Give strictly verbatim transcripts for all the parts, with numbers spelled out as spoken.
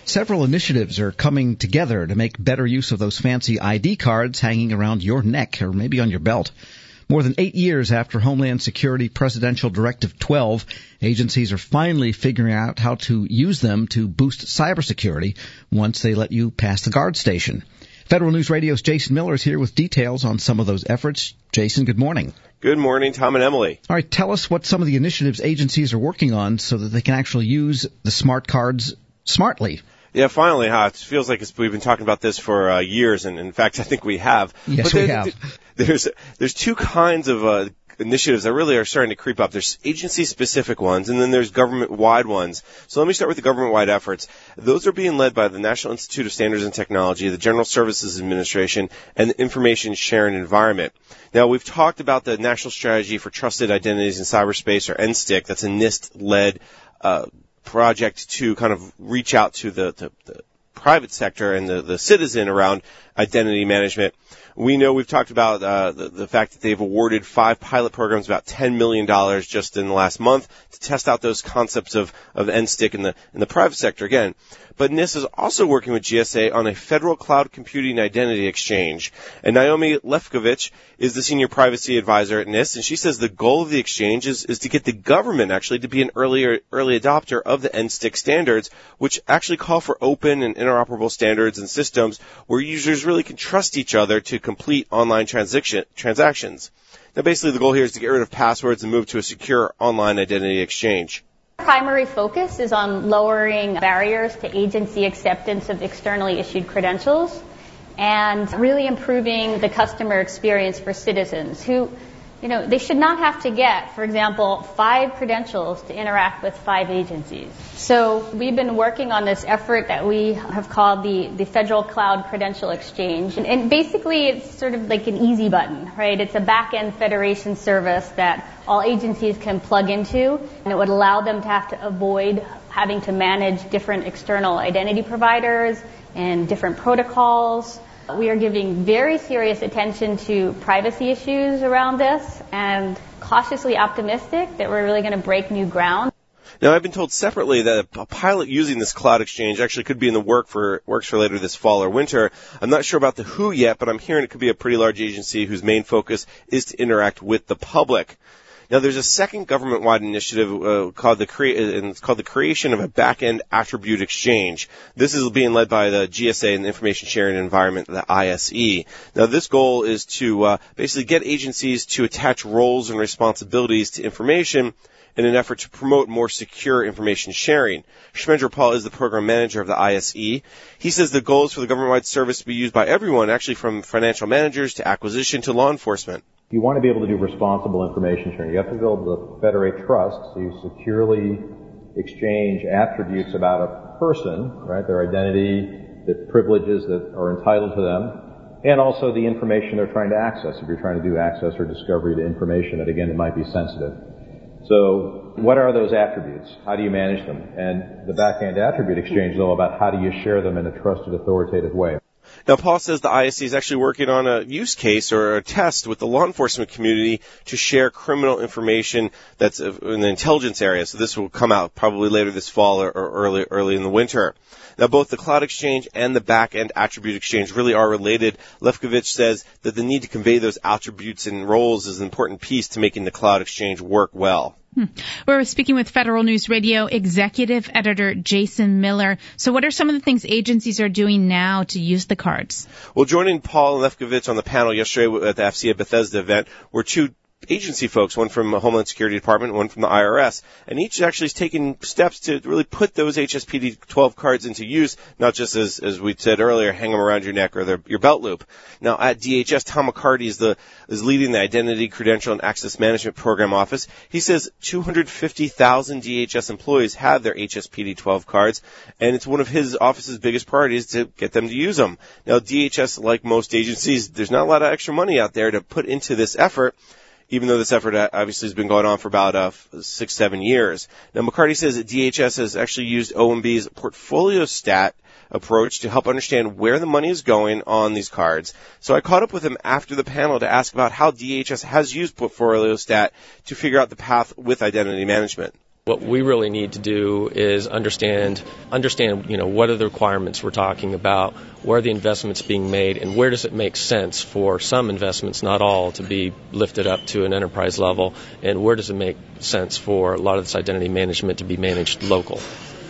Several initiatives are coming together to make better use of those fancy I D cards hanging around your neck or maybe on your belt. More than eight years after Homeland Security Presidential Directive twelve, agencies are finally figuring out how to use them to boost cybersecurity once they let you pass the guard station. Federal News Radio's Jason Miller is here with details on some of those efforts. Jason, good morning. Good morning, Tom and Emily. All right, tell us what some of the initiatives agencies are working on so that they can actually use the smart cards smartly. Yeah, finally, huh? It feels like it's, we've been talking about this for uh, years, and in fact, I think we have. Yes, but there, we have. There's there's two kinds of uh, initiatives that really are starting to creep up. There's agency-specific ones, and then there's government-wide ones. So let me start with the government-wide efforts. Those are being led by the National Institute of Standards and Technology, the General Services Administration, and the Information Sharing Environment. Now, we've talked about the National Strategy for Trusted Identities in Cyberspace, or N S T I C. That's a NIST-led uh project to kind of reach out to the, the, the private sector and the, the citizen around identity management. We know we've talked about uh, the, the fact that they've awarded five pilot programs, about ten million dollars just in the last month, to test out those concepts of, of N S T I C in the, in the private sector again. But NIST is also working with G S A on a federal cloud computing identity exchange. And Naomi Lefkovich is the senior privacy advisor at NIST, and she says the goal of the exchange is, is to get the government actually to be an earlier, early adopter of the N S T I C standards, which actually call for open and interoperable standards and systems where users really can trust each other to complete online transaction, transactions. Now, basically, the goal here is to get rid of passwords and move to a secure online identity exchange. Primary focus is on lowering barriers to agency acceptance of externally issued credentials and really improving the customer experience for citizens who, you know, they should not have to get, for example, five credentials to interact with five agencies. So we've been working on this effort that we have called the, the Federal Cloud Credential Exchange. And, and basically it's sort of like an easy button, right? It's a back-end federation service that all agencies can plug into, and it would allow them to have to avoid having to manage different external identity providers and different protocols. We are giving very serious attention to privacy issues around this and cautiously optimistic that we're really going to break new ground. Now, I've been told separately that a pilot using this cloud exchange actually could be in the work for, works for later this fall or winter. I'm not sure about the who yet, but I'm hearing it could be a pretty large agency whose main focus is to interact with the public. Now, there's a second government-wide initiative uh, called the crea- and it's called the creation of a back-end attribute exchange. This is being led by the G S A and the Information Sharing Environment, the I S E. Now, this goal is to uh, basically get agencies to attach roles and responsibilities to information in an effort to promote more secure information sharing. Shmendra Paul is the program manager of the I S E. He says the goal is for the government-wide service to be used by everyone, actually from financial managers to acquisition to law enforcement. You want to be able to do responsible information sharing. You have to be able to federate trust, so you securely exchange attributes about a person, right, their identity, the privileges that are entitled to them, and also the information they're trying to access, if you're trying to do access or discovery to information that, again, it might be sensitive. So what are those attributes? How do you manage them? And the back-end attribute exchange, though, about how do you share them in a trusted, authoritative way. Now, Paul says the I S C is actually working on a use case or a test with the law enforcement community to share criminal information that's in the intelligence area. So this will come out probably later this fall or early, early in the winter. Now, both the Cloud Exchange and the Back-End Attribute Exchange really are related. Lefkovich says that the need to convey those attributes and roles is an important piece to making the Cloud Exchange work well. Hmm. We're speaking with Federal News Radio Executive Editor Jason Miller. So what are some of the things agencies are doing now to use the cards? Well, joining Paul and Lefkovich on the panel yesterday at the F C A Bethesda event were two agency folks, one from the Homeland Security Department, one from the I R S, and each actually is taking steps to really put those H S P D twelve cards into use, not just as, as we said earlier, hang them around your neck or their, your belt loop. Now, at D H S, Tom McCarty is the, is leading the Identity, Credential, and Access Management Program Office. He says two hundred fifty thousand D H S employees have their H S P D twelve cards, and it's one of his office's biggest priorities to get them to use them. Now, D H S, like most agencies, there's not a lot of extra money out there to put into this effort, even though this effort obviously has been going on for about uh, six, seven years. Now, McCarty says that D H S has actually used O M B's portfolio stat approach to help understand where the money is going on these cards. So I caught up with him after the panel to ask about how D H S has used portfolio stat to figure out the path with identity management. What we really need to do is understand, understand, you know, what are the requirements we're talking about, where are the investments being made, and where does it make sense for some investments, not all, to be lifted up to an enterprise level, and where does it make sense for a lot of this identity management to be managed local.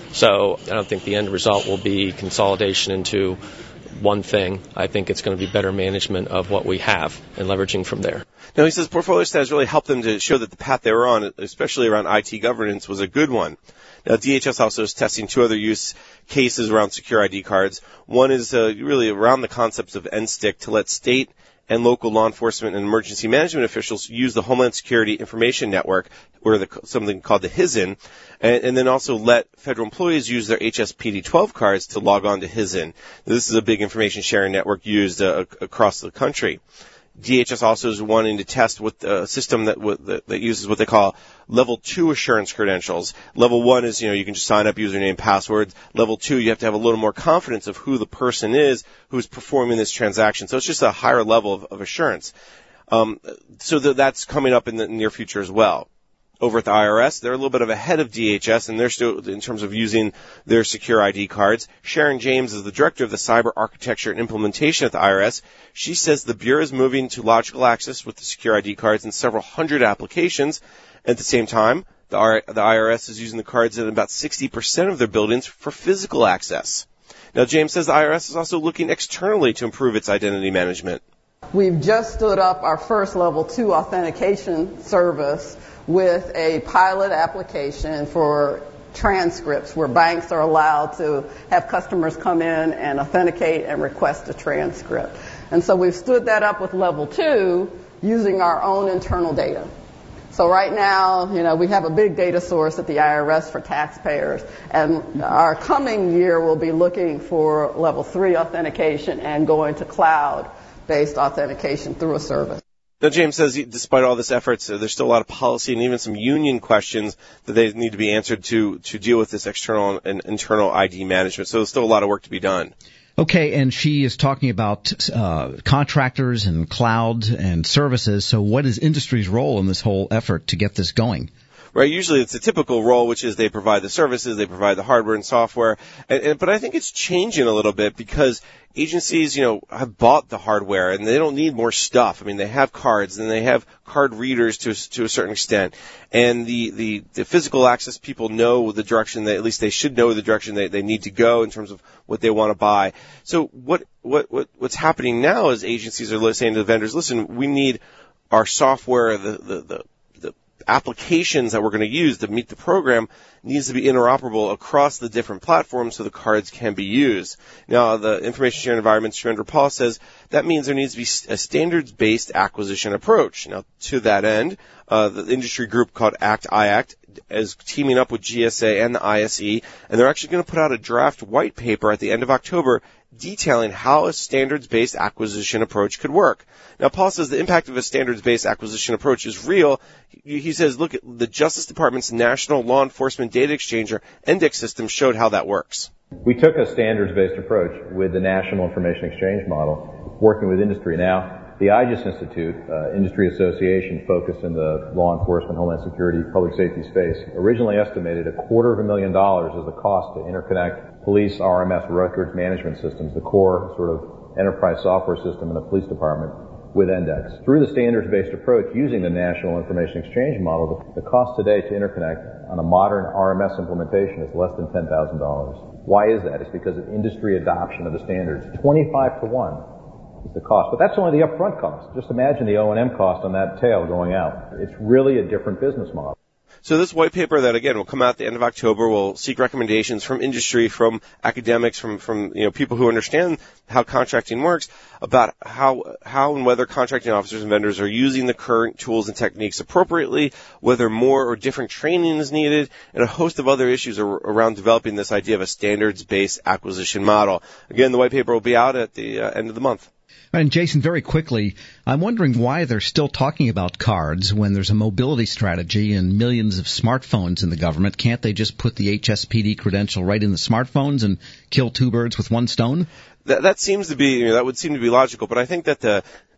So I don't think the end result will be consolidation into one thing. I think it's going to be better management of what we have and leveraging from there. Now, he says Portfolio Stats really helped them to show that the path they were on, especially around I T governance, was a good one. Now, D H S also is testing two other use cases around secure I D cards. One is uh, really around the concepts of N STIC to let state and local law enforcement and emergency management officials use the Homeland Security Information Network, or the, something called the HISN, and, and then also let federal employees use their H S P D twelve cards to log on to HISN. This is a big information sharing network used uh, across the country. D H S also is wanting to test with a system that, that that uses what they call level two assurance credentials. Level one is, you know, you can just sign up, username, passwords. Level two, you have to have a little more confidence of who the person is who's performing this transaction. So it's just a higher level of, of assurance. Um, so th- that's coming up in the near future as well. Over at the I R S, they're a little bit of ahead of D H S, and they're still, in terms of using their secure I D cards. Sharon James is the director of the cyber architecture and implementation at the I R S. She says the Bureau is moving to logical access with the secure I D cards in several hundred applications. At the same time, the, R- the I R S is using the cards in about sixty percent of their buildings for physical access. Now, James says the I R S is also looking externally to improve its identity management. We've just stood up our first level two authentication service with a pilot application for transcripts where banks are allowed to have customers come in and authenticate and request a transcript. And so we've stood that up with level two using our own internal data. So right now, you know, we have a big data source at the I R S for taxpayers, and our coming year will be looking for level three authentication and going to cloud-based authentication through a service. Now, James says despite all this efforts, uh, there's still a lot of policy and even some union questions that they need to be answered to to deal with this external and internal I D management. So there's still a lot of work to be done. Okay, and she is talking about uh, contractors and cloud and services. So what is industry's role in this whole effort to get this going? Right, usually it's a typical role, which is they provide the services, they provide the hardware and software. And, and, but I think it's changing a little bit because agencies, you know, have bought the hardware and they don't need more stuff. I mean, they have cards and they have card readers to to a certain extent. And the, the, the physical access people know the direction that, at least they should know the direction they, they need to go in terms of what they want to buy. So what, what, what, what's happening now is agencies are saying to the vendors, listen, we need our software, the, the, the, the applications that we're going to use to meet the program needs to be interoperable across the different platforms so the cards can be used. Now, the Information Sharing Environment, Surinder Paul says that means there needs to be a standards-based acquisition approach. Now, to that end, uh, the industry group called ACT I ACT is teaming up with G S A and the I S E, and they're actually going to put out a draft white paper at the end of October detailing how a standards-based acquisition approach could work. Now, Paul says the impact of a standards-based acquisition approach is real. He says, look, the Justice Department's National Law Enforcement Data Exchanger, Index system, showed how that works. We took a standards-based approach with the National Information Exchange model, working with industry. Now, the I G E S Institute, uh, industry association focused in the law enforcement, homeland security, public safety space, originally estimated a quarter of a million dollars as the cost to interconnect police R M S records management systems, the core sort of enterprise software system in the police department, with Index. Through the standards-based approach using the National Information Exchange model, the, the cost today to interconnect on a modern R M S implementation is less than ten thousand dollars. Why is that? It's because of industry adoption of the standards. twenty-five to one is the cost. But that's only the upfront cost. Just imagine the O and M cost on that tail going out. It's really a different business model. So this white paper that, again, will come out at the end of October will seek recommendations from industry, from academics, from, from you know, people who understand how contracting works about how how and whether contracting officers and vendors are using the current tools and techniques appropriately, whether more or different training is needed, and a host of other issues are around developing this idea of a standards-based acquisition model. Again, the white paper will be out at the uh, end of the month. And Jason, very quickly, I'm wondering why they're still talking about cards when there's a mobility strategy and millions of smartphones in the government. Can't they just put the H S P D credential right in the smartphones and kill two birds with one stone? That, that seems to be, you know, that would seem to be logical, but I think that the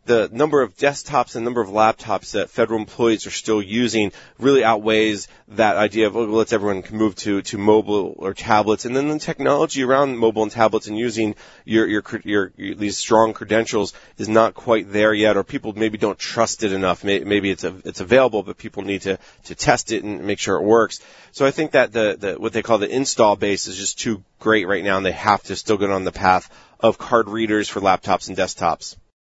the number of desktops and number of laptops that federal employees are still using really outweighs that idea of, oh, let's everyone can move to, to mobile or tablets. And then the technology around mobile and tablets and using your, your, your, your these strong credentials is not quite there yet, or people maybe don't trust it enough. Maybe it's a, it's available, but people need to, to test it and make sure it works. So I think that the, the, what they call the install base is just too great right now, and they have to still go on the path of card readers for laptops and desktops.